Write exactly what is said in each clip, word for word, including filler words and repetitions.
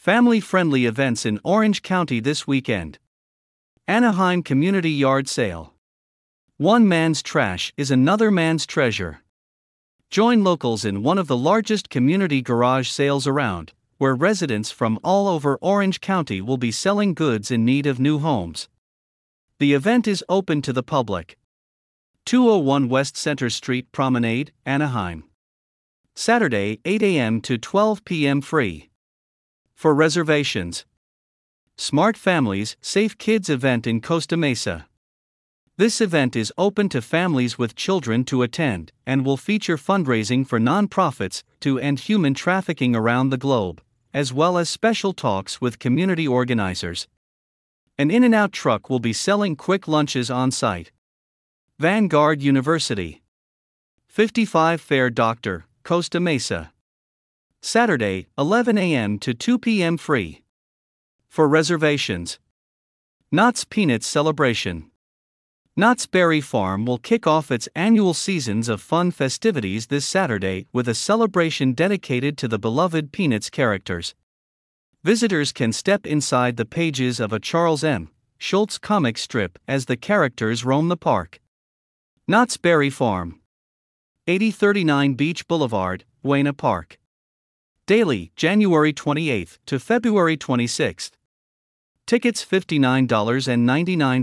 Family-friendly events in Orange County this weekend. Anaheim Community Yard Sale. One man's trash is another man's treasure. Join locals in one of the largest community garage sales around, where residents from all over Orange County will be selling goods in need of new homes. The event is open to the public. two oh one West Center Street Promenade, Anaheim. Saturday, eight a.m. to twelve p.m. free. For reservations. Smart Families, Safe Kids event in Costa Mesa. This event is open to families with children to attend and will feature fundraising for nonprofits to end human trafficking around the globe, as well as special talks with community organizers. An In-N-Out truck will be selling quick lunches on site. Vanguard University. fifty-five Fair Doctor, Costa Mesa. Saturday, eleven a.m. to two p.m. free. For reservations. Knott's Peanuts Celebration. Knott's Berry Farm will kick off its annual seasons of fun festivities this Saturday with a celebration dedicated to the beloved Peanuts characters. Visitors can step inside the pages of a Charles M. Schulz comic strip as the characters roam the park. Knott's Berry Farm. eighty thirty-nine Beach Boulevard, Buena Park. Daily, January twenty-eighth to February twenty-sixth. Tickets fifty-nine ninety-nine.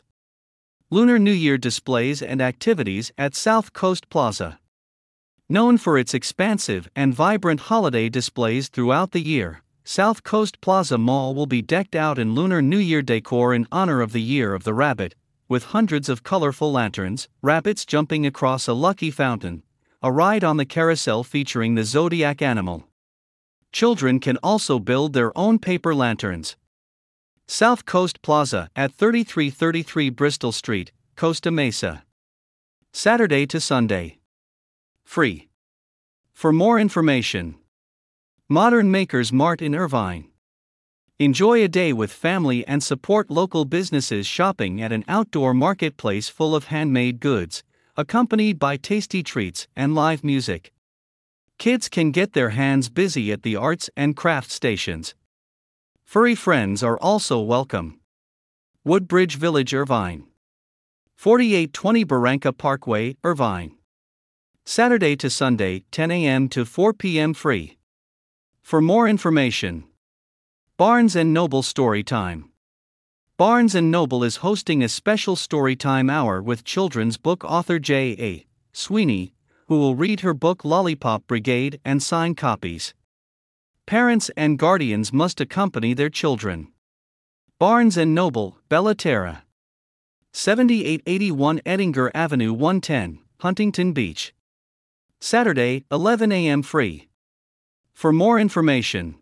Lunar New Year displays and activities at South Coast Plaza. Known for its expansive and vibrant holiday displays throughout the year, South Coast Plaza Mall will be decked out in Lunar New Year decor in honor of the Year of the Rabbit, with hundreds of colorful lanterns, rabbits jumping across a lucky fountain, a ride on the carousel featuring the zodiac animal. Children can also build their own paper lanterns. South Coast Plaza at thirty-three thirty-three Bristol Street, Costa Mesa. Saturday to Sunday. Free. For more information. Modern Makers Mart in Irvine. Enjoy a day with family and support local businesses shopping at an outdoor marketplace full of handmade goods, accompanied by tasty treats and live music. Kids can get their hands busy at the arts and craft stations. Furry friends are also welcome. Woodbridge Village, Irvine. forty-eight twenty Barranca Parkway, Irvine. Saturday to Sunday, ten a.m. to four p.m. free. For more information. Barnes and Noble Storytime. Barnes and Noble is hosting a special Storytime hour with children's book author J A Sweeney, who will read her book Lollipop Brigade and sign copies. Parents and guardians must accompany their children. Barnes and Noble, Bellaterra. seventy-eight eighty-one Edinger Avenue one ten, Huntington Beach. Saturday, eleven a.m. free. For more information.